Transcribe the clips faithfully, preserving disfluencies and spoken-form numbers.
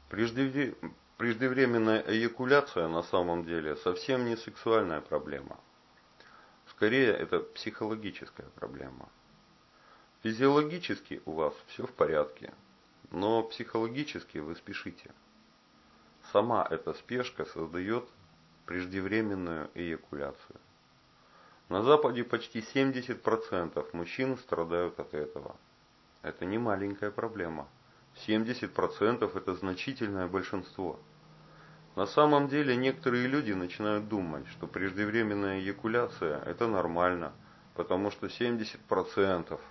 Преждевре- Преждевременная эякуляция на самом деле совсем не сексуальная проблема. Скорее, это психологическая проблема. Физиологически у вас все в порядке, но психологически вы спешите. Сама эта спешка создает преждевременную эякуляцию. На Западе почти семьдесят процентов мужчин страдают от этого. Это не маленькая проблема. семьдесят процентов это значительное большинство. На самом деле некоторые люди начинают думать, что преждевременная эякуляция это нормально, потому что семьдесят процентов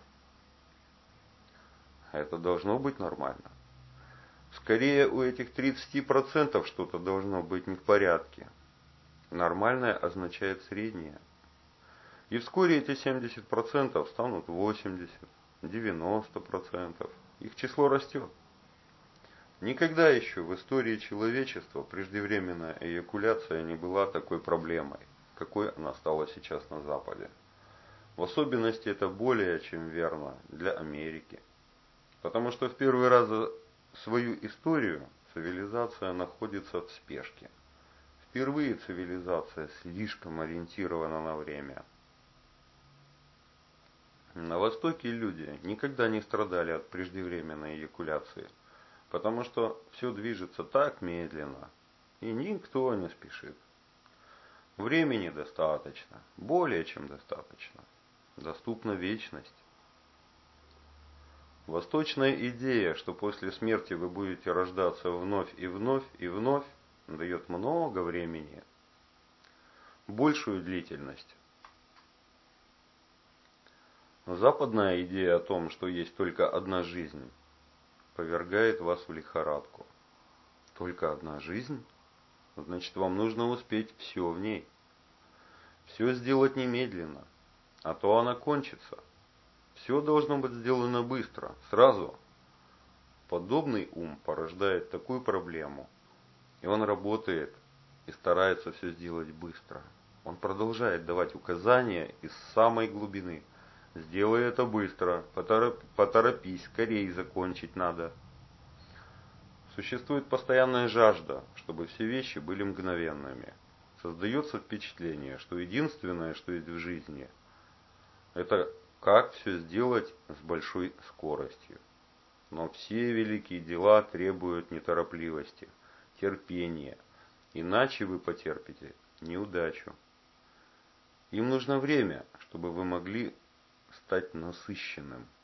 это должно быть нормально. Скорее у этих тридцати процентов что-то должно быть не в порядке. Нормальное означает среднее. И вскоре эти семьдесят процентов станут восемьдесят, девяносто процентов. Их число растет. Никогда еще в истории человечества преждевременная эякуляция не была такой проблемой, какой она стала сейчас на Западе. В особенности это более чем верно для Америки. Потому что в первый раз за свою историю цивилизация находится в спешке. Впервые цивилизация слишком ориентирована на время. На Востоке люди никогда не страдали от преждевременной эякуляции, потому что все движется так медленно, и никто не спешит. Времени достаточно, более чем достаточно. Доступна вечность. Восточная идея, что после смерти вы будете рождаться вновь и вновь и вновь, дает много времени, большую длительность. Западная идея о том, что есть только одна жизнь, повергает вас в лихорадку. Только одна жизнь? Значит, вам нужно успеть все в ней. Все сделать немедленно, а то она кончится. Все должно быть сделано быстро, сразу. Подобный ум порождает такую проблему, и он работает и старается все сделать быстро. Он продолжает давать указания из самой глубины. Сделай это быстро, потороп, поторопись, скорее закончить надо. Существует постоянная жажда, чтобы все вещи были мгновенными. Создается впечатление, что единственное, что есть в жизни, это как все сделать с большой скоростью. Но все великие дела требуют неторопливости, терпения, иначе вы потерпите неудачу. Им нужно время, чтобы вы могли стать насыщенным.